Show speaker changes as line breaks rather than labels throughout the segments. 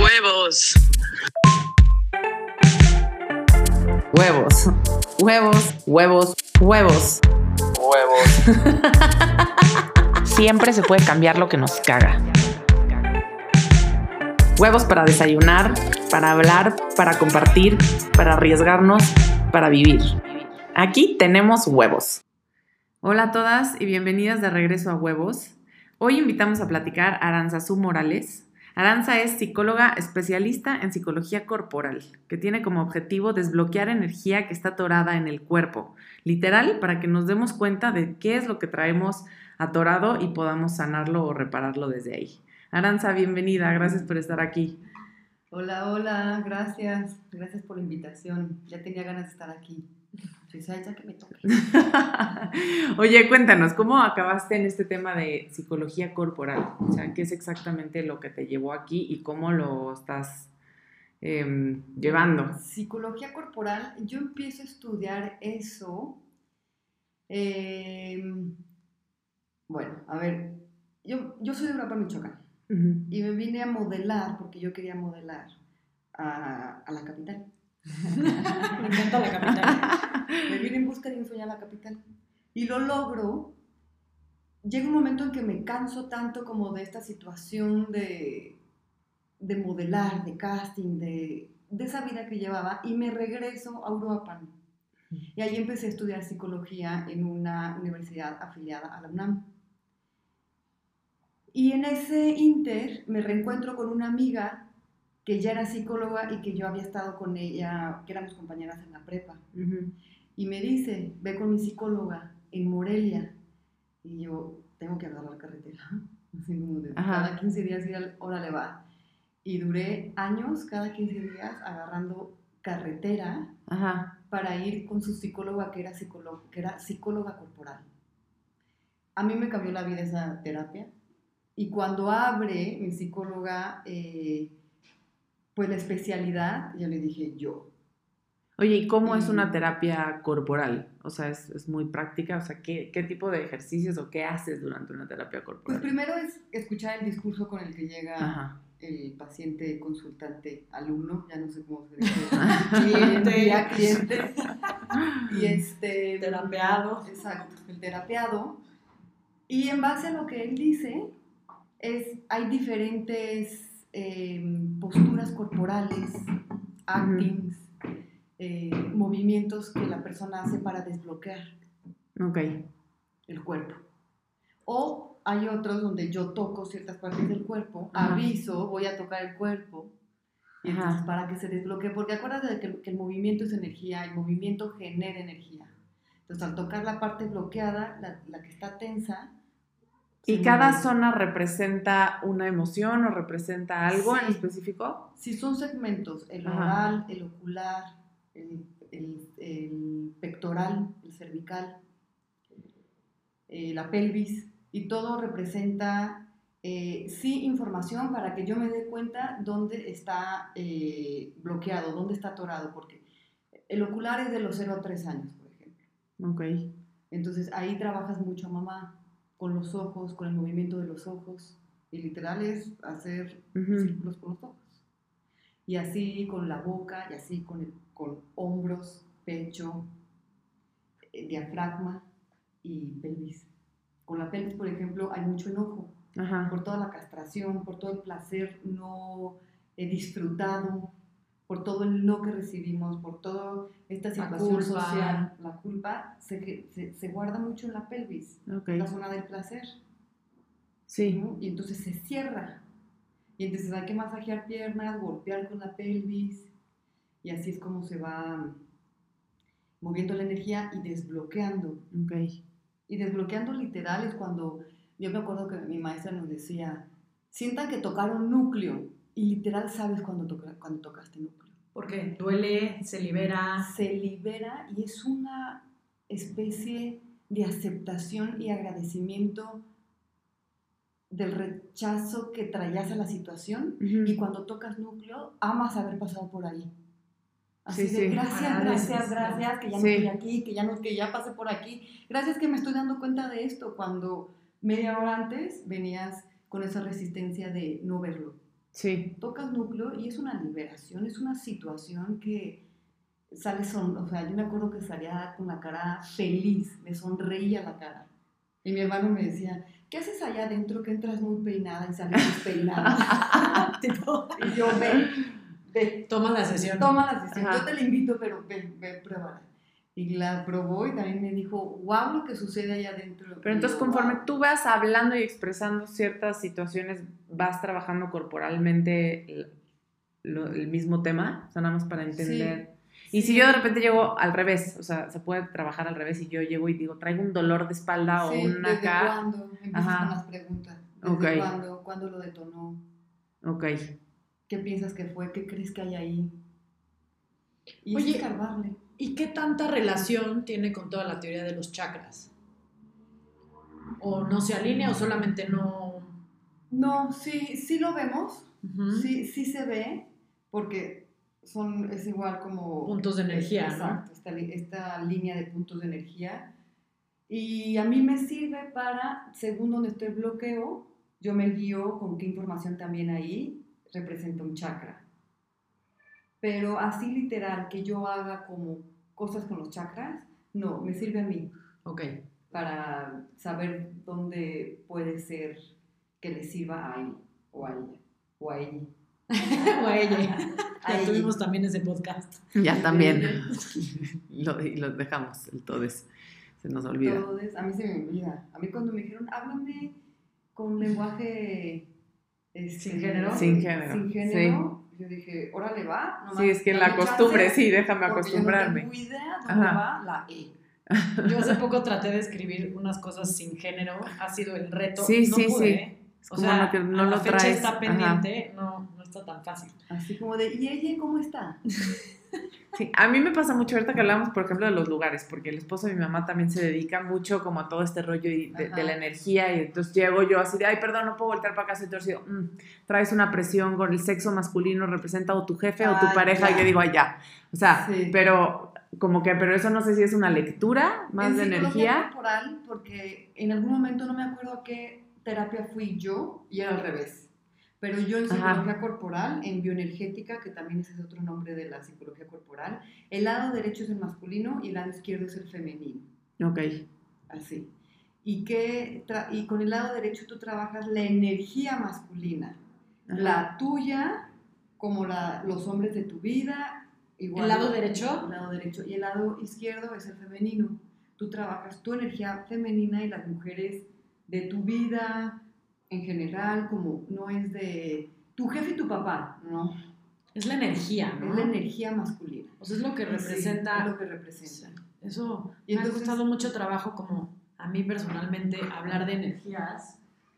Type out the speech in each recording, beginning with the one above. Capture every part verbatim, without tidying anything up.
Huevos.
Huevos. Huevos. Huevos. Huevos.
Huevos.
Siempre se puede cambiar lo que nos caga. Huevos para desayunar, para hablar, para compartir, para arriesgarnos, para vivir. Aquí tenemos huevos. Hola a todas y bienvenidas de regreso a Huevos. Hoy invitamos a platicar a Aranzazú Morales. Aranza es psicóloga especialista en psicología corporal, que tiene como objetivo desbloquear energía que está atorada en el cuerpo, literal, para que nos demos cuenta de qué es lo que traemos atorado y podamos sanarlo o repararlo desde ahí. Aranza, bienvenida, gracias por estar aquí.
Hola, hola, gracias, gracias por la invitación, ya tenía ganas de estar aquí. Pues ya que me toque.
Oye, cuéntanos, ¿cómo acabaste en este tema de psicología corporal? O sea, ¿qué es exactamente lo que te llevó aquí y cómo lo estás eh, llevando?
Psicología corporal, yo empiezo a estudiar eso. Eh, bueno, a ver, yo, yo soy de Europa, Michoacán, uh-huh. y me vine a modelar porque yo quería modelar a, a la capital.
Me encanta la capital.
Me vine en busca de un sueño a la capital y lo logro. Llega un momento en que me canso tanto como de esta situación de, de modelar, de casting, de, de esa vida que llevaba, y me regreso a Uruapan. Y ahí empecé a estudiar psicología en una universidad afiliada a la UNAM. Y en ese inter me reencuentro con una amiga que ya era psicóloga y que yo había estado con ella, que éramos compañeras en la prepa. Uh-huh. Y me dice, ve con mi psicóloga en Morelia. Y yo, tengo que agarrar la carretera. Así como de cada quince días ir al, órale va. Y duré años, cada quince días, agarrando carretera Ajá. para ir con su psicóloga, que era, psicóloga, que era psicóloga corporal. A mí me cambió la vida esa terapia. Y cuando abre mi psicóloga... Eh, pues la especialidad, yo le dije yo.
Oye, ¿y cómo y, es una terapia corporal? O sea, ¿es, es muy práctica? O sea, ¿qué, ¿qué tipo de ejercicios o qué haces durante una terapia corporal?
Pues primero es escuchar el discurso con el que llega Ajá. el paciente, consultante, alumno, ya no sé cómo se dice, cliente, ya cliente, y este...
Terapeado.
Exacto, el terapeado. Y en base a lo que él dice, es, hay diferentes... Eh, posturas corporales, actings, uh-huh. eh, movimientos que la persona hace para desbloquear
okay.
el cuerpo. O hay otros donde yo toco ciertas partes del cuerpo, uh-huh. aviso, voy a tocar el cuerpo, y entonces uh-huh. para que se desbloquee, porque acuérdate de que, que el movimiento es energía, el movimiento genera energía. Entonces al tocar la parte bloqueada, la, la que está tensa,
¿y cada zona representa una emoción o representa algo
sí.
en específico?
Sí, son segmentos, el Ajá. oral, el ocular, el, el, el pectoral, el cervical, eh, la pelvis, y todo representa, eh, sí, información para que yo me dé cuenta dónde está eh, bloqueado, dónde está atorado, porque el ocular es de los cero a tres años, por ejemplo.
Ok.
Entonces ahí trabajas mucho a mamá, con los ojos, con el movimiento de los ojos, y literal es hacer uh-huh. círculos con los ojos. Y así con la boca, y así con, el, con hombros, pecho, eh, diafragma y pelvis. Con la pelvis, por ejemplo, hay mucho enojo, uh-huh. por toda la castración, por todo el placer no eh, disfrutado, por todo el no que recibimos, por toda esta situación la social, la culpa se, se, se guarda mucho en la pelvis, okay. en la zona del placer.
Sí.
¿no? Y entonces se cierra. Y entonces hay que masajear piernas, golpear con la pelvis, y así es como se va moviendo la energía y desbloqueando.
Okay.
Y desbloqueando literal es cuando, yo me acuerdo que mi maestra nos decía, sientan que tocaron núcleo, y literal sabes cuando, toca, cuando tocaste núcleo.
Porque duele, se libera.
Se libera y es una especie de aceptación y agradecimiento del rechazo que traías a la situación, uh-huh. y cuando tocas núcleo, amas haber pasado por ahí. Así
sí,
de
sí.
gracias,
Ah,
gracias, gracias, que ya no
sí.
estoy aquí, que ya, no, que ya pasé por aquí. Gracias que me estoy dando cuenta de esto, cuando media hora antes venías con esa resistencia de no verlo.
Sí.
Tocas núcleo y es una liberación, es una situación que sale son, o sea, yo me acuerdo que salía con la cara feliz, me sonreía la cara. Y mi hermano me decía, ¿qué haces allá adentro que entras muy peinada y sales despeinada? Y yo, ve, ve.
Toma la sesión.
Toma la sesión.
Ajá.
Yo te la invito, pero ve, ve, pruébala. Y la probó y también me dijo, wow, lo que sucede allá adentro.
Pero entonces,
yo,
conforme
wow.
tú vas hablando y expresando ciertas situaciones, ¿vas trabajando corporalmente el, lo, el mismo tema? O sea, nada más para entender.
Sí,
Y
sí.
si yo de repente llego al revés, o sea, se puede trabajar al revés y yo llego y digo, traigo un dolor de espalda
Sí,
o una
¿desde
acá.
cuándo? Empiezas
Ajá.
con las preguntas. ¿Desde
Ok.
cuándo? ¿Cuándo lo detonó?
Ok.
¿Qué piensas que fue? ¿Qué crees que hay ahí? Y
Oye,
es escarbarle.
¿Y qué tanta relación tiene con toda la teoría de los chakras? ¿O no se alinea o solamente no...?
No, sí, sí lo vemos.
Uh-huh.
Sí, sí se ve, porque son, es igual como...
Puntos de energía,
exacto,
¿no?
esta, esta línea de puntos de energía. Y a mí me sirve para, según donde esté el bloqueo, yo me guío con qué información también ahí representa un chakra. Pero así literal, que yo haga como cosas con los chakras, no, me sirve a mí.
Ok.
Para saber dónde puede ser que le sirva a él, o a ella, o a ella.
O a ella.
A
Ya
ella.
tuvimos también ese podcast.
Ya también. lo, y lo dejamos, el todes. Se nos olvida.
Entonces, a mí se me olvida. A mí cuando me dijeron, háblame con lenguaje... Este,
¿Sin género?
Sin género,
Sin género. Sí. Yo dije, órale, va. Nomás
sí, es que
dame
la costumbre,
chance,
sí, déjame
porque
acostumbrarme.
yo no tengo idea dónde
Ajá.
va la E.
Yo hace poco traté de escribir unas cosas sin género. Ha sido el reto.
Sí,
no
sí,
pude,
sí.
¿eh?
Es
O
como
sea,
no, que no
a
lo
la fecha
traes.
está pendiente. No, no está tan fácil.
Así como de, ¿y ella cómo está?
Sí, a mí me pasa mucho ahorita que hablamos, por ejemplo, de los lugares, porque el esposo de mi mamá también se dedica mucho como a todo este rollo y de, de la energía, y entonces llego yo así de, ay, perdón, no puedo voltear para acá, soy torcido. Mm, traes una presión con el sexo masculino, representa o tu jefe
Ay,
o tu pareja,
ya.
y yo digo, ay, ya. O sea,
Sí.
pero como que, pero eso no sé si es una lectura más
en
de
psicología
energía.
corporal, porque en algún momento no me acuerdo a qué terapia fui yo, y era al revés. Pero yo en psicología
Ajá.
corporal, en bioenergética, que también ese es otro nombre de la psicología corporal, el lado derecho es el masculino y el lado izquierdo es el femenino.
Ok.
Así. Y, que tra- y con el lado derecho tú trabajas la energía masculina,
Ajá.
la tuya, como la, los hombres de tu vida. Igual,
¿El lado derecho?
El lado derecho. Y el lado izquierdo es el femenino. Tú trabajas tu energía femenina y las mujeres de tu vida en general, como no es de tu jefe y tu papá, no.
Es la energía, ¿no?
Es la energía masculina.
O sea, es lo que representa.
Sí, es lo que representa.
Eso
Y
me
entonces,
ha costado mucho trabajo, como a mí personalmente, hablar de energías,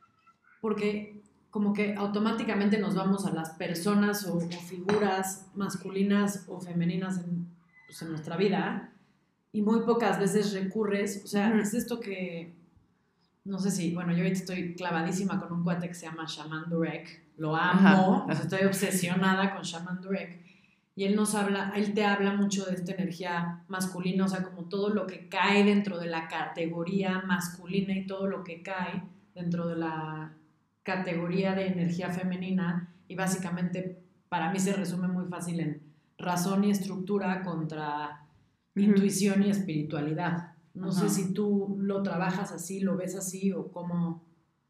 porque como que automáticamente nos vamos a las personas o, o figuras masculinas o femeninas en, pues, en nuestra vida, y muy pocas veces recurres, o sea,
Uh-huh.
es esto que, no sé si, bueno, yo ahorita estoy clavadísima con un cuate que se llama Shaman Durek, lo amo, o sea, estoy obsesionada con Shaman Durek, y él nos habla, él te habla mucho de esta energía masculina, o sea, como todo lo que cae dentro de la categoría masculina y todo lo que cae dentro de la categoría de energía femenina, y básicamente para mí se resume muy fácil en razón y estructura contra uh-huh. intuición y espiritualidad. No uh-huh. sé si tú lo trabajas así, lo ves así o cómo...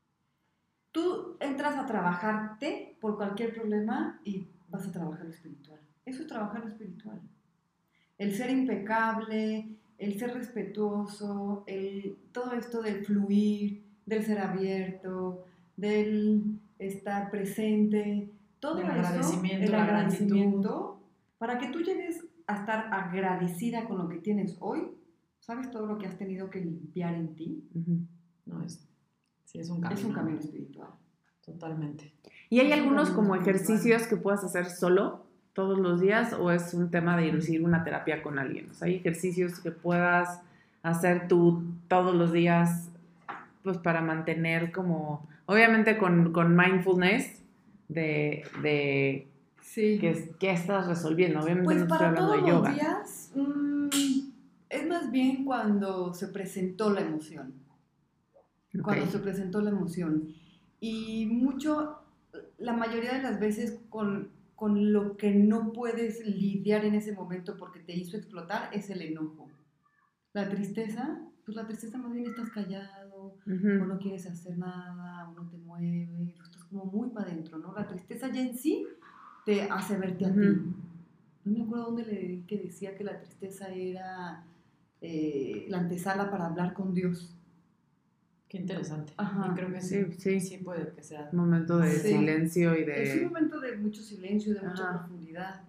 Tú entras a trabajarte por cualquier problema y vas a trabajar lo espiritual. Eso es trabajar lo espiritual. El ser impecable, el ser respetuoso, el, todo esto del fluir, del ser abierto, del estar presente, todo
el
eso,
agradecimiento,
el
la
agradecimiento,
gratitud.
Para que tú llegues a estar agradecida con lo que tienes hoy, ¿sabes todo lo que has tenido que limpiar en ti?
Uh-huh.
No, es, sí, es un camino.
Es un camino espiritual.
Totalmente.
¿Y hay algunos como ejercicios que puedas hacer solo todos los días o es un tema de ir una terapia con alguien? O sea, ¿hay ejercicios que puedas hacer tú todos los días pues para mantener como, obviamente con, con mindfulness de, de
sí.
que, que estás resolviendo? Obviamente
pues
no estoy
para
hablando
todos
de yoga.
Los días, mmm, es más bien cuando se presentó la emoción. Okay. Cuando se presentó la emoción. Y mucho, la mayoría de las veces con, con lo que no puedes lidiar en ese momento porque te hizo explotar es el enojo. La tristeza, pues la tristeza más bien estás callado, uh-huh. o no quieres hacer nada, o no te mueves, o estás como muy para adentro, ¿no? La tristeza ya en sí te hace verte uh-huh. a ti. No me acuerdo dónde leí que decía que la tristeza era eh, la antesala para hablar con Dios.
Qué interesante.
Ajá.
Y creo que sí, sí, sí puede que sea
un momento de
sí.
silencio y de...
Es un momento de mucho silencio, de Ajá. mucha profundidad.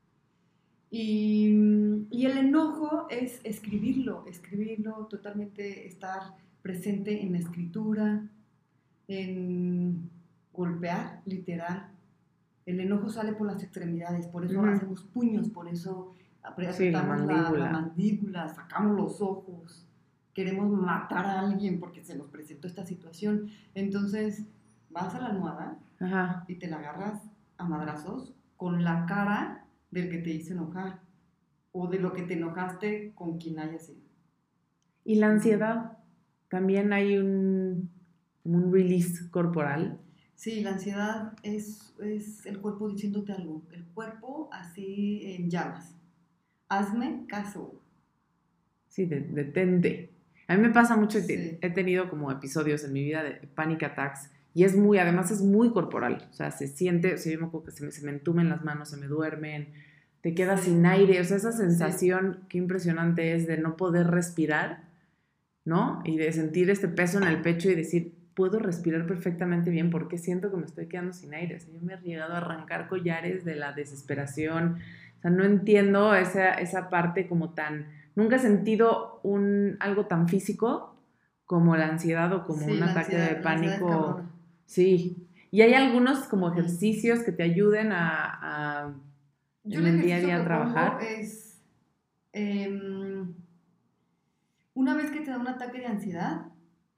Y, y el enojo es escribirlo, escribirlo, totalmente estar presente en la escritura, en golpear, literal. El enojo sale por las extremidades, por eso uh-huh. hacemos puños, por eso apretamos
sí, la, mandíbula.
La, la mandíbula, sacamos los ojos. Queremos matar a alguien porque se nos presentó esta situación. Entonces, vas a la almohada
Ajá.
y te la agarras a madrazos con la cara del que te hizo enojar o de lo que te enojaste con quien haya sido.
¿Y la ansiedad? ¿También hay un, un release corporal?
Sí, la ansiedad es, es el cuerpo diciéndote algo. El cuerpo así en llamas. Hazme caso.
Sí, de, detente. A mí me pasa mucho,
sí.
he tenido como episodios en mi vida de panic attacks y es muy, además es muy corporal, o sea, se siente, o sea, yo me acuerdo que se me, se me entumen las manos, se me duermen, te quedas sí. sin aire, o sea, esa sensación, sí. qué impresionante es de no poder respirar, ¿no? Y de sentir este peso en el pecho y decir, puedo respirar perfectamente bien porque siento que me estoy quedando sin aire, o sea, yo me he llegado a arrancar collares de la desesperación, o sea, no entiendo esa, esa parte como tan... Nunca he sentido un, algo tan físico como la ansiedad o como
sí,
un ataque
ansiedad,
de pánico.
La
sí. Y hay algunos como ejercicios que te ayuden a, a
Yo
en
el,
el día a día
que
a trabajar.
Es, eh, una vez que te da un ataque de ansiedad,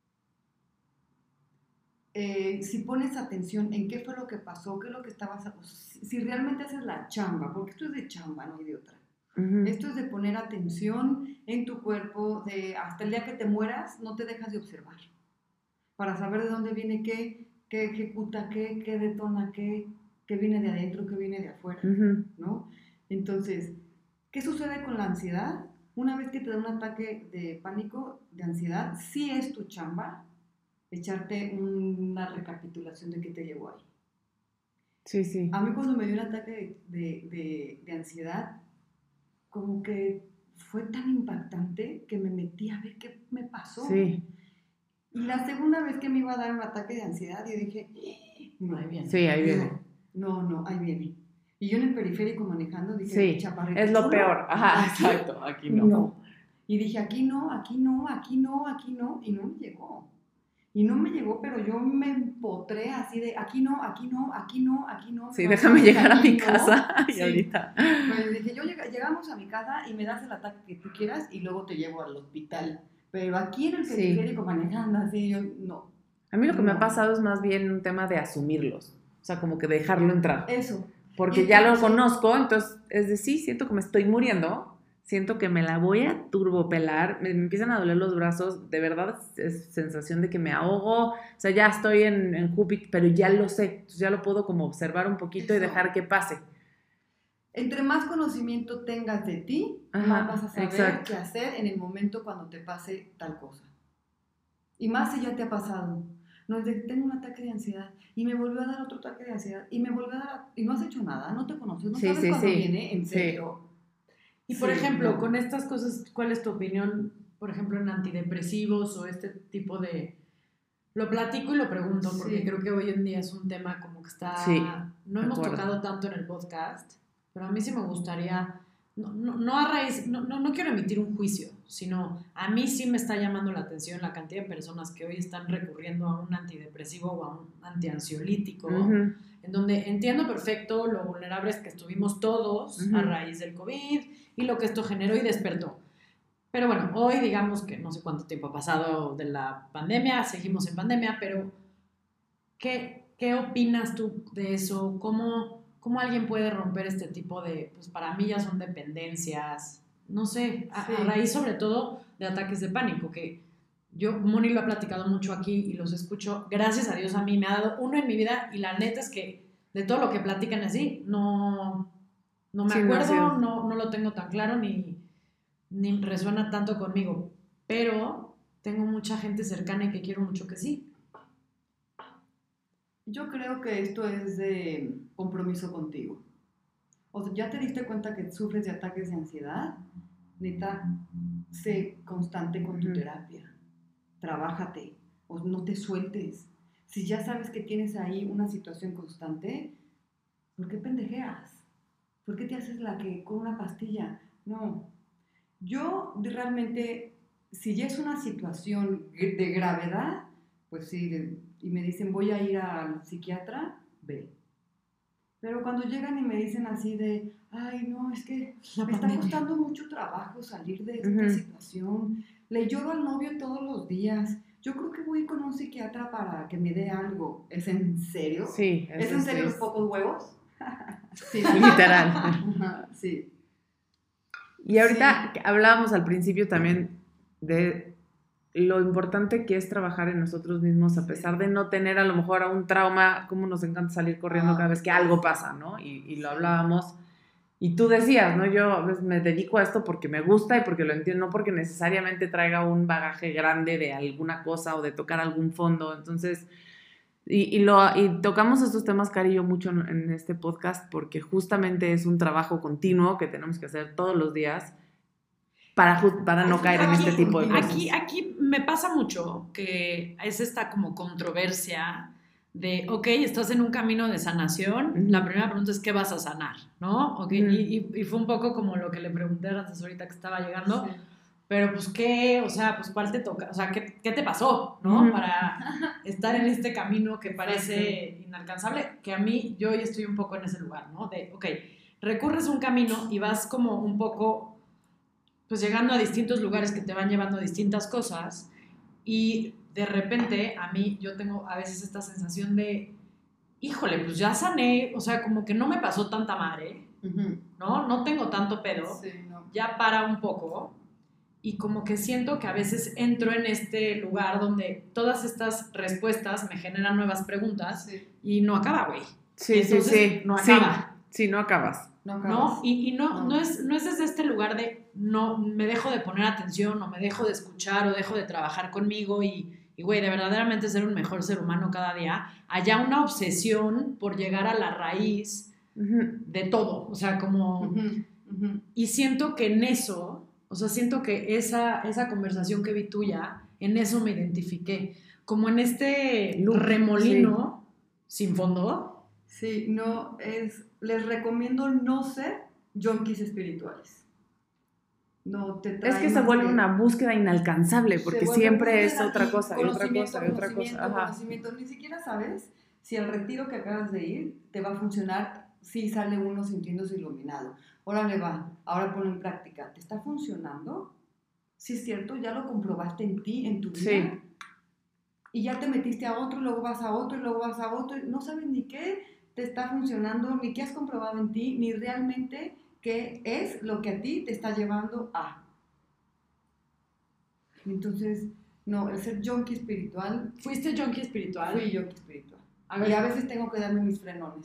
eh, si pones atención en qué fue lo que pasó, qué es lo que estabas, si, si realmente haces la chamba, porque esto es de chamba, no hay de otra. Uh-huh. Esto es de poner atención en tu cuerpo, de hasta el día que te mueras no te dejas de observar, para saber de dónde viene qué, qué ejecuta qué, qué detona qué, qué viene de adentro, qué viene de afuera, uh-huh. ¿no? Entonces, ¿qué sucede con la ansiedad? Una vez que te da un ataque de pánico, de ansiedad, sí es tu chamba echarte una recapitulación de qué te llevó ahí.
Sí, sí.
A mí cuando me dio un ataque de, de, de, de ansiedad, como que fue tan impactante que me metí a ver qué me pasó.
Sí.
Y la segunda vez que me iba a dar un ataque de ansiedad, yo dije,
no, ahí viene.
Sí, ahí viene.
No, no, ahí viene. Y yo en el periférico manejando dije,
sí,
chaparrito.
es lo peor. Ajá,
aquí,
exacto, aquí no.
no. Y dije, aquí no, aquí no, aquí no, aquí no, y no me llegó. Y no me llegó, pero yo me empotré así de, aquí no, aquí no, aquí no, aquí no.
Sí, déjame llegar a mi no. casa y
sí.
ahorita.
Pues dije, yo lleg- llegamos a mi casa y me das el ataque que tú quieras y luego te llevo al hospital. Pero aquí en el periférico sí. manejando así, yo no.
A mí lo que
no.
me ha pasado es más bien un tema de asumirlos. O sea, como que dejarlo entrar.
Eso.
Porque ya lo conozco, entonces es de sí, siento que me estoy muriendo. Siento que me la voy a turbopelar, me, me empiezan a doler los brazos, de verdad es sensación de que me ahogo, o sea, ya estoy en, en Júpiter, pero ya lo sé, entonces ya lo puedo como observar un poquito Eso. y dejar que pase.
Entre más conocimiento tengas de ti, Ajá, más vas a saber exacto. qué hacer en el momento cuando te pase tal cosa. Y más si ya te ha pasado. No es de, tengo un ataque de ansiedad y me volvió a dar otro ataque de ansiedad y me volvió a dar, y no has hecho nada, no te conoces, no
sí,
sabes
sí,
cuándo
sí.
viene, en serio.
Sí.
Y por sí, ejemplo,
no.
con estas cosas, ¿cuál es tu opinión, por ejemplo, en antidepresivos o este tipo de... Lo platico y lo pregunto, porque sí. creo que hoy en día es un tema como que está...
Sí,
no hemos acuerdo. tocado tanto en el podcast, pero a mí sí me gustaría... No, no, no a raíz... No, no, no quiero emitir un juicio, sino a mí sí me está llamando la atención la cantidad de personas que hoy están recurriendo a un antidepresivo o a un antiansiolítico, uh-huh. en donde entiendo perfecto lo vulnerables que estuvimos todos uh-huh. a raíz del COVID y lo que esto generó y despertó. Pero bueno, hoy digamos que no sé cuánto tiempo ha pasado de la pandemia, seguimos en pandemia, pero ¿qué, qué opinas tú de eso? ¿Cómo, cómo alguien puede romper este tipo de, pues para mí ya son dependencias, no sé, a, sí. a raíz sobre todo de ataques de pánico, que yo, Moni lo ha platicado mucho aquí y los escucho, gracias a Dios a mí me ha dado uno en mi vida y la neta es que de todo lo que platican así, no, no me
Sí,
acuerdo,
no, sí.
no, no lo tengo tan claro ni, ni resuena tanto conmigo, pero tengo mucha gente cercana y que quiero mucho que sí.
Yo creo que esto es de compromiso contigo. O sea, ¿ya te diste cuenta que sufres de ataques de ansiedad? Neta, sé constante con tu
Ujú.
terapia. Trabájate, o no te sueltes. Si ya sabes que tienes ahí una situación constante, ¿por qué pendejeas? ¿Por qué te haces la que con una pastilla? No. Yo realmente, si ya es una situación de gravedad, pues sí, de- y me dicen voy a ir al psiquiatra, ve. Pero cuando llegan y me dicen así de, ay, no, es que
La
me está
pandemia.
costando mucho trabajo salir de esta
Ujú.
situación, le lloro al novio todos los días, yo creo que voy con un psiquiatra para que me dé algo. ¿Es en serio?
Sí,
¿Es
eso
en
sí
serio los
es
pocos huevos? Sí.
literal.
Ajá, sí.
Y ahorita
Sí.
hablábamos al principio también de lo importante que es trabajar en nosotros mismos a pesar de no tener a lo mejor a un trauma, como nos encanta salir corriendo
Ah,
cada vez que algo pasa, ¿no? Y, y lo
Sí.
hablábamos. Y tú decías, ¿no? Yo pues, me dedico a esto porque me gusta y porque lo entiendo, no porque necesariamente traiga un bagaje grande de alguna cosa o de tocar algún fondo. Entonces, y, y, lo, y tocamos estos temas, Cari y yo, mucho en, en este podcast porque justamente es un trabajo continuo que tenemos que hacer todos los días para, ju- para no
Es un
caer en
trabajo
este tipo de
continuo.
cosas.
Aquí, aquí me pasa mucho que es esta como controversia de, ok, estás en un camino de sanación,
Ujú.
la primera pregunta es, ¿qué vas a sanar? ¿No? Okay,
Ujú.
y, y, y fue un poco como lo que le pregunté a la asesorita que estaba llegando,
Sí.
pero pues, ¿qué? O sea, pues, ¿cuál te toca? O sea, ¿qué, qué te pasó? ¿no?
Ujú.
Para estar en este camino que
Exacto.
parece inalcanzable, que a mí, yo hoy estoy un poco en ese lugar, ¿no? De, ok, recurres un camino y vas como un poco pues llegando a distintos lugares que te van llevando a distintas cosas y de repente a mí yo tengo a veces esta sensación de, híjole, pues ya sané, o sea, como que no me pasó tanta madre,
Ujú.
¿no? No tengo tanto pedo,
Sí, no.
ya para un poco y como que siento que a veces entro en este lugar donde todas estas respuestas me generan nuevas preguntas
Sí.
y no acaba, güey.
Sí, sí,
Entonces,
sí.
no
Sí.
acaba.
Sí, no acabas.
No
¿No?
acabas.
Y, y no,
No.
no, es, no es desde este lugar de no me dejo de poner atención o me dejo de escuchar o dejo de trabajar conmigo y, y güey, de verdaderamente ser un mejor ser humano cada día, haya una obsesión por llegar a la raíz
Ujú.
de todo, o sea, como...
Ujú, ujú.
Y siento que en eso, o sea, siento que esa, esa conversación que vi tuya, en eso me identifiqué, como en este
Loop,
remolino sin fondo.
Sí, no, es, les recomiendo no ser junkies espirituales. No te trae
Es que se
más
vuelve
que-
una búsqueda inalcanzable
se
porque
vuelve
siempre es
búsqueda
otra
y
cosa y otra
conocimiento,
cosa y otra
conocimiento,
cosa. Ajá.
conocimiento. Ni siquiera sabes si el retiro que acabas de ir te va a funcionar, si sale uno sintiéndose iluminado. Órale, va, ahora ponlo en práctica. ¿Te está funcionando? Sí, es cierto, ya lo comprobaste en ti, en tu vida.
Sí.
Y ya te metiste a otro, y luego vas a otro, y luego vas a otro, y no sabes ni qué te está funcionando, ni qué has comprobado en ti, ni realmente qué es lo que a ti te está llevando a. Entonces, no, el ser junkie espiritual,
¿Fuiste junkie espiritual?
fui junkie espiritual.
A ver.
Y a veces tengo que darme mis frenones.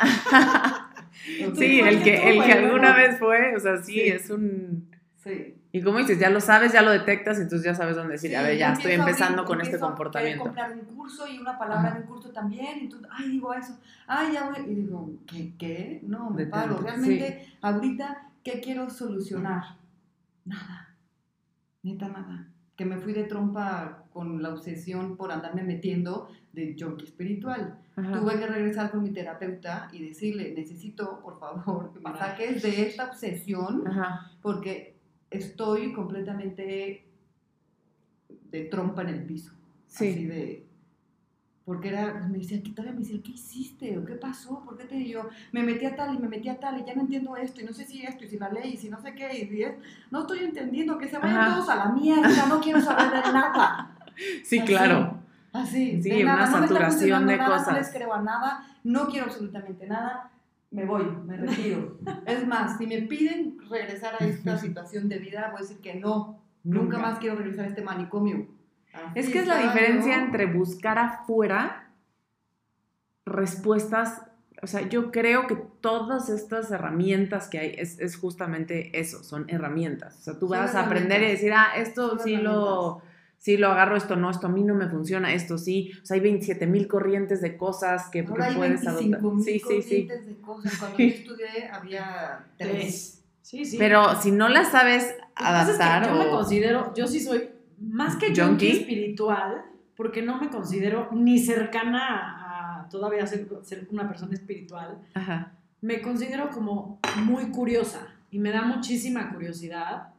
Sí, el que, el que alguna vez fue, o sea, sí,
Sí.
es un...
Sí.
Y como dices, ya lo sabes, ya lo detectas, entonces ya sabes dónde decir,
Sí,
a ver, ya
yo
estoy
empiezo a
empezando
abrir-
con este
empiezo a
comportamiento.
querer comprar un curso y una palabra
Ajá.
en un curso también, y entonces, ay, digo eso, ay, ya voy, y digo, ¿qué? ¿Qué? No, me
Detente,
paro. Realmente, ahorita, ¿qué quiero solucionar? Nada, neta nada. Que me fui de trompa con la obsesión por andarme metiendo de junkie espiritual.
Ajá.
Tuve que regresar con mi terapeuta y decirle, necesito, por favor, que me
Para.
saques de esta obsesión,
Ajá.
porque estoy completamente de trompa en el piso.
Sí.
Así de... Porque era, pues me decían, ¿qué tal? Me decían, ¿qué hiciste? ¿O qué pasó? ¿Por qué te yo? Me metí a tal y me metí a tal y ya no entiendo esto y no sé si esto y si la ley y si no sé qué y si es... No estoy entendiendo, que se vayan
Ajá.
todos a la mierda, no quiero saber de nada.
Sí,
Así,
claro.
Así,
Sí,
de
una
nada, no me está
saturación
funcionando
de
nada,
cosas.
no les creo a nada, no quiero absolutamente nada, me voy, me retiro. Es más, si me piden regresar a esta situación de vida, voy a decir que no, nunca,
Nunca.
más quiero regresar a este manicomio. Así
Es que es la
estaba
diferencia
yo.
entre buscar afuera respuestas o sea, yo creo que todas estas herramientas que hay es, es justamente eso, son herramientas. O sea, tú vas a aprender y decir, ah, esto sí lo, sí lo agarro, esto no, esto a mí no me funciona, esto sí. O sea, hay veintisiete mil corrientes de cosas que,
Ahora
que
hay
puedes
adoptar. veinticinco mil
sí,
corrientes
sí, sí.
de cosas. Cuando yo estudié había tres.
Sí, sí.
Pero si no las sabes adaptar
es que
o...
yo me considero, yo sí soy más que junkie espiritual, porque no me considero ni cercana a todavía ser, ser una persona espiritual.
Ajá.
Me considero como muy curiosa y me da muchísima curiosidad,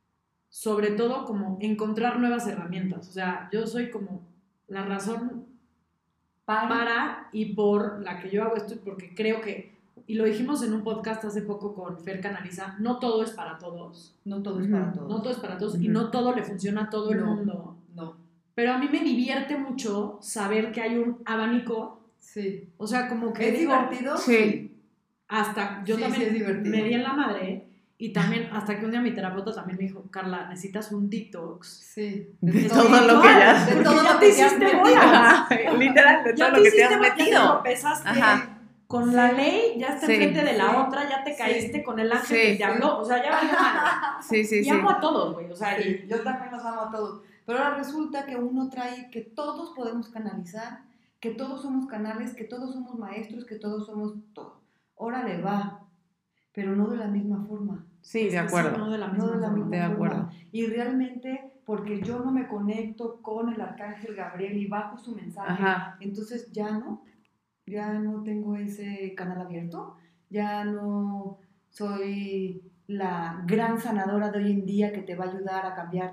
sobre todo como encontrar nuevas herramientas. O sea, yo soy como la razón para, para y por la que yo hago esto, porque creo que, y lo dijimos en un podcast hace poco con Fer Canaliza, no todo es para todos.
No todo es para todos.
No todo es para todos
uh-huh.
y no todo le funciona a todo
no,
el mundo.
No.
Pero a mí me divierte mucho saber que hay un abanico.
Sí.
O sea, como que
¿Es
digo,
divertido?
Sí. Hasta yo
sí,
también
sí
me di en la madre y también hasta que un día mi terapeuta también me dijo, Carla, necesitas un detox.
Sí.
De, de todo, todo lo que ya...
De todo
ya
lo
te
que
hiciste
bola. Literal, de todo lo que te has metido.
Ya te lo pesaste. Ajá. Con sí. la ley, ya está sí, enfrente de la sí, otra, ya te caíste sí, con el ángel sí, que te habló, o sea, ya valió mal.
Sí, sí,
y
sí.
amo a todos, güey, o sea,
sí,
y...
yo también los amo a todos. Pero ahora resulta que uno trae que todos podemos canalizar, que todos somos canales, que todos somos maestros, que todos somos todo. Órale, va, pero no de la misma forma.
Sí, de acuerdo.
Sí, no de la misma,
no de la
forma.
misma
de
forma.
acuerdo.
Y realmente, porque yo no me conecto con el arcángel Gabriel y bajo su mensaje, Ajá. entonces ya no. Ya no tengo ese canal abierto, ya no soy la gran sanadora de hoy en día que te va a ayudar a cambiar.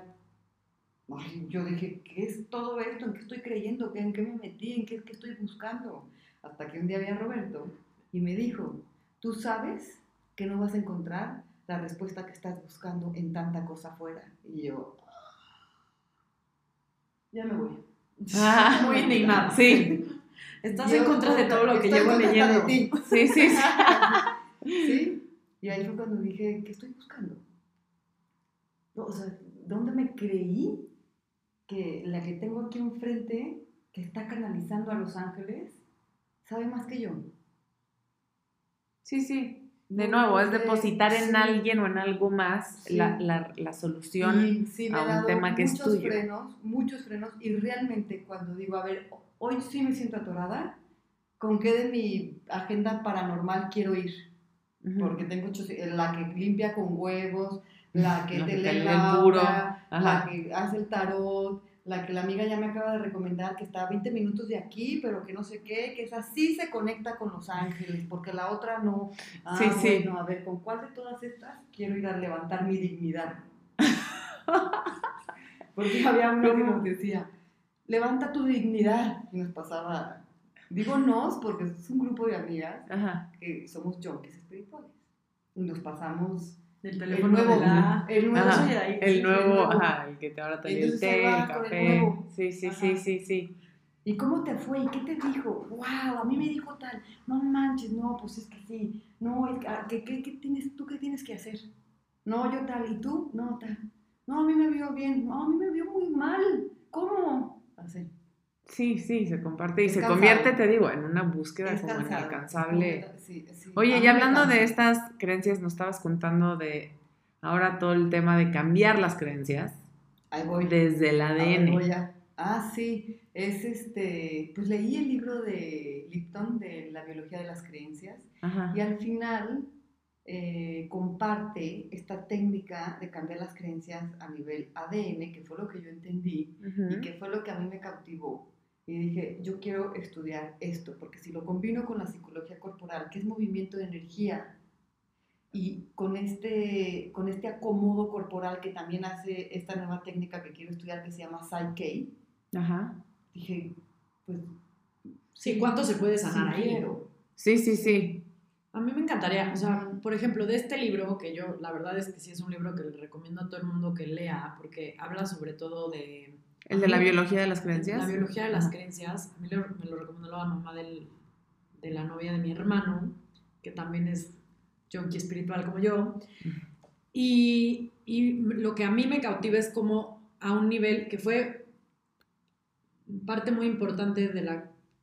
Ay, yo dije, ¿qué es todo esto? ¿En qué estoy creyendo? ¿En qué me metí? ¿En qué, qué estoy buscando? Hasta que un día vi a Roberto y me dijo, tú sabes que no vas a encontrar la respuesta que estás buscando en tanta cosa afuera. Y yo, ya me voy.
Ah,
muy indignada.
Sí.
Estás yo, en contra de todo lo que llevo leyendo.
De ti.
Sí, sí, sí.
Sí. Y ahí fue cuando dije, ¿qué estoy buscando? O sea, ¿dónde me creí que la que tengo aquí enfrente, que está canalizando a los ángeles, sabe más que yo?
Sí, sí. De no, nuevo, es depositar en sí. alguien o en algo más sí. la, la, la solución
y, sí, me
a un tema que es tuyo.
Frenos, muchos frenos, y realmente cuando digo, a ver, hoy sí me siento atorada, ¿con qué de mi agenda paranormal quiero ir? Uh-huh. Porque tengo ocho, la que limpia con huevos, la que no, te lee la obra, la que hace el tarot, la que la amiga ya me acaba de recomendar que está a veinte minutos de aquí, pero que no sé qué, que esa sí se conecta con los ángeles, porque la otra no. Ah, sí, sí. Bueno, a ver, ¿con cuál de todas estas quiero ir a levantar mi dignidad? Porque había una que nos decía, levanta tu dignidad. Y nos pasaba, digo nos, porque es un grupo de amigas Ajá. que somos junkies espirituales. Y nos pasamos
el teléfono el nuevo, de la,
el nuevo, ajá, el, ahí, el nuevo, el nuevo, ajá, el que te ahora trae el té, el café. El sí, sí, ajá. sí, sí, sí.
¿Y cómo te fue? ¿Y qué te dijo? Wow, a mí me dijo tal. No manches, no, pues es que sí. No, es que, ¿qué, qué, qué tienes, ¿tú qué tienes que hacer? No, yo tal. ¿Y tú? No, tal. No, a mí me vio bien. No, a mí me vio muy mal. ¿Cómo? Así.
Sí, sí, se comparte y es se cansado. Convierte, te digo, en una búsqueda es como cansado. Inalcanzable. Sí, sí. Oye, y hablando de estas creencias, nos estabas contando de ahora todo el tema de cambiar las creencias.
Ahí voy.
Desde el A D N.
Ahí voy ya. Ah, sí, es este, pues leí el libro de Lipton de la biología de las creencias. Ajá. Y al final eh, comparte esta técnica de cambiar las creencias a nivel A D N, que fue lo que yo entendí uh-huh. y que fue lo que a mí me cautivó. Y dije, yo quiero estudiar esto, porque si lo combino con la psicología corporal, que es movimiento de energía, y con este, con este acomodo corporal que también hace esta nueva técnica que quiero estudiar, que se llama Psyche, Ajá. dije, pues...
Sí, ¿cuánto se puede sanar
sí,
ahí?
Quiero.
Sí, sí, sí.
A mí me encantaría, o sea, por ejemplo, de este libro, que yo, la verdad es que sí es un libro que le recomiendo a todo el mundo que lea, porque habla sobre todo de...
¿El de la biología de las creencias?
La biología de las creencias. A mí me lo recomendó la mamá del, de la novia de mi hermano, que también es junkie espiritual como yo. Y, y lo que a mí me cautiva es como a un nivel que fue parte muy importante de la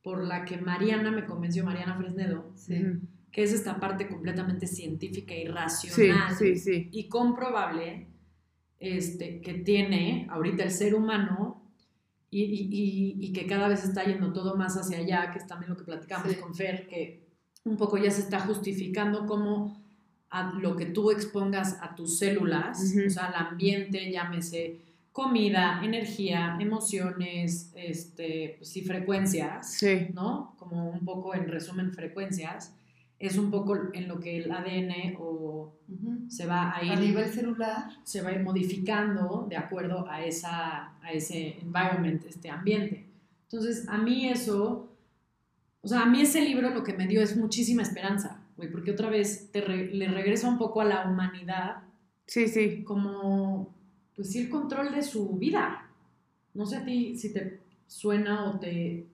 por la que Mariana me convenció, Mariana Fresnedo,
Sí.
que es esta parte completamente científica y racional
Sí, sí, sí.
y comprobable este, que tiene ahorita el ser humano y, y, y, y que cada vez está yendo todo más hacia allá, que es también lo que platicamos
Sí.
con Fer, que un poco ya se está justificando como a lo que tú expongas a tus células,
Uh-huh.
o sea, al ambiente, llámese comida, energía, emociones, este, pues sí, frecuencias,
Sí.
¿no? Como un poco en resumen frecuencias, es un poco en lo que el A D N o
Uh-huh.
se va a ir
A nivel celular.
se va a ir modificando de acuerdo a, esa, a ese environment, este ambiente. Entonces, a mí eso, o sea, a mí ese libro lo que me dio es muchísima esperanza, güey, porque otra vez te re, le regresa un poco a la humanidad.
Sí, sí.
Como, pues sí, el control de su vida. No sé a ti si te suena o te,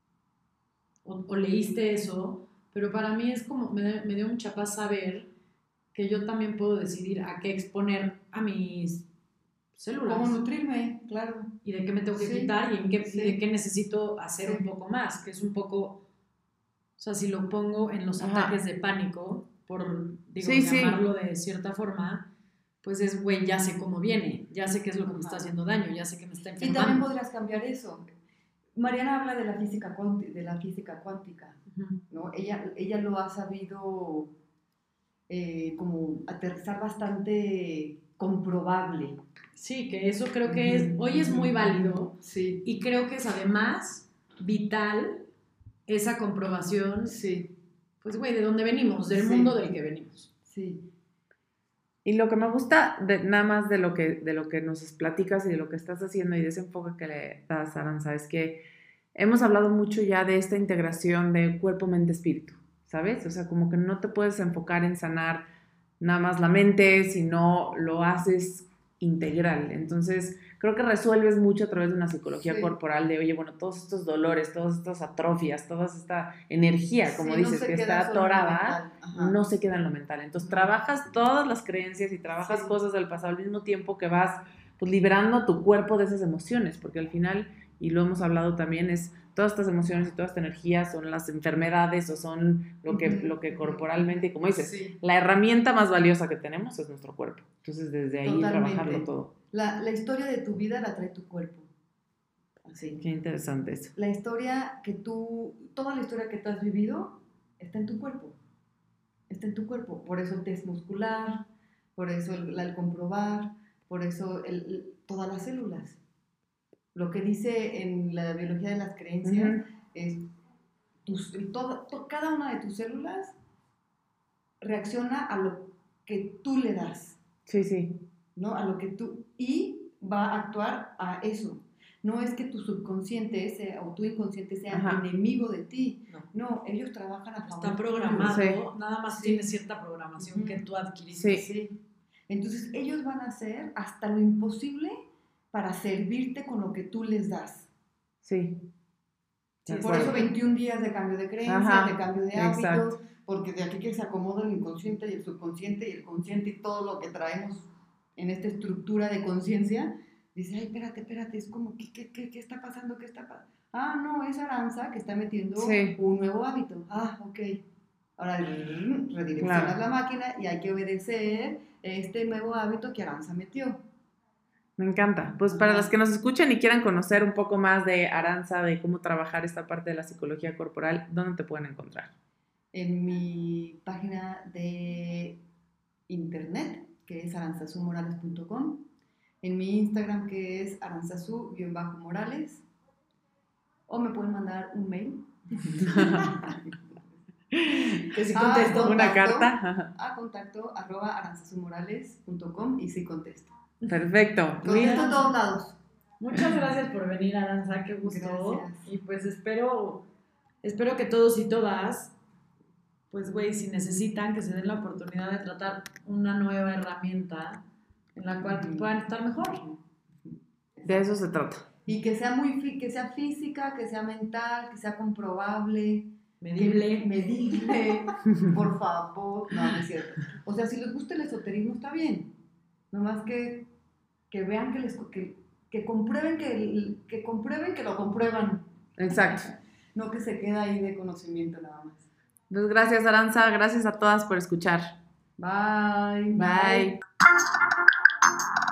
o, o leíste eso, pero para mí es como, me, me dio mucha paz saber que yo también puedo decidir a qué exponer a mis células.
Cómo nutrirme, claro.
Y de qué me tengo que
Sí,
quitar y en qué,
sí.
de qué necesito hacer
Sí.
un poco más, que es un poco, o sea, si lo pongo en los
Ajá.
ataques de pánico, por, digo,
Sí, sí.
llamarlo de cierta forma, pues es, güey, ya sé cómo viene, ya sé qué es lo que me está haciendo daño, ya sé que me está
Y
enfermando.
también podrías cambiar eso. Mariana habla de la física, cuánti- de la física cuántica,
Ujú.
¿no? Ella, ella lo ha sabido eh, como aterrizar bastante comprobable.
Sí, que eso creo que es, hoy es muy válido
Sí,
y creo que es además vital esa comprobación,
sí,
pues, güey, de dónde venimos, del
Sí.
mundo del que venimos.
sí.
Y lo que me gusta de, nada más de lo, que, de lo que nos platicas y de lo que estás haciendo y de ese enfoque que le das, Aranza, es que hemos hablado mucho ya de esta integración de cuerpo, mente, espíritu, ¿sabes? O sea, como que no te puedes enfocar en sanar nada más la mente, sino lo haces integral. Entonces, creo que resuelves mucho a través de una psicología
Sí.
corporal de, oye, bueno, todos estos dolores, todas estas atrofias, toda esta energía, como
Sí, no
dices,
se
que
queda
está
solo en lo
atorada,
mental. Ajá.
no se queda en lo mental. Entonces,
Ujú.
trabajas todas las creencias y trabajas
Sí.
cosas del pasado al mismo tiempo que vas pues, liberando a tu cuerpo de esas emociones, porque al final, y lo hemos hablado también, es todas estas emociones y toda esta energía son las enfermedades o son lo que,
Ujú,
lo que
ujú.
corporalmente, y como dices,
Sí.
la herramienta más valiosa que tenemos es nuestro cuerpo. Entonces, desde ahí
Totalmente.
trabajarlo todo.
La, la historia de tu vida la trae tu cuerpo. Así.
Qué interesante eso.
La historia que tú, toda la historia que tú has vivido está en tu cuerpo. Está en tu cuerpo. Por eso el test muscular, por eso el, el comprobar, por eso el, el, todas las células. Lo que dice en la biología de las creencias
Uh-huh.
es tus, todo, to, cada una de tus células reacciona a lo que tú le das.
Sí, sí.
¿No? A lo que tú, y va a actuar a eso. No es que tu subconsciente sea, o tu inconsciente sea
Ajá.
enemigo de ti.
No.
No, ellos trabajan a favor.
Está programado,
Sí.
nada más
Sí.
tiene cierta programación
Ujú.
que tú adquiriste.
Sí.
Sí. Entonces ellos van a hacer hasta lo imposible para servirte con lo que tú les das.
Sí.
Sí,
Por eso veintiún días de cambio de creencias,
Ajá.
de cambio de
Exacto.
hábitos, porque de aquí que se acomoda el inconsciente y el subconsciente y el consciente y todo lo que traemos en esta estructura de conciencia, dice, ay, espérate, espérate, es como, ¿qué, qué, qué, qué está pasando? ¿Qué está pasando? Ah, no, es Aranza que está metiendo
Sí.
un nuevo hábito. Ah, ok. Ahora redireccionas
Claro.
la máquina y hay que obedecer este nuevo hábito que Aranza metió.
Me encanta. Pues para los que nos escuchen y quieran conocer un poco más de Aranza, de cómo trabajar esta parte de la psicología corporal, ¿dónde te pueden encontrar?
En mi página de internet, que es aranzazumorales punto com, en mi Instagram, que es aranzazu-morales, o me pueden mandar un mail.
Que si
Ah,
contesto.
contacto,
Una carta.
a contacto arroba aranzazumorales punto com y sí contesto.
Perfecto.
Contesto en todos lados.
Muchas gracias por venir, Aranza, qué gusto.
Gracias.
Y pues espero, espero que todos y todas, pues güey, si necesitan, que se den la oportunidad de tratar una nueva herramienta en la cual
Ujú.
puedan estar mejor.
De eso se trata.
Y que sea muy que sea física, que sea mental, que sea comprobable,
Medible.
que- medible, por favor. No, no es cierto. O sea, si les gusta el esoterismo está bien. Nomás que, que vean que les que, que comprueben que, que comprueben que lo comprueban.
Exacto.
no que se queda ahí de conocimiento nada más.
Pues gracias, Aranza, gracias a todas por escuchar.
Bye.
Bye. Bye.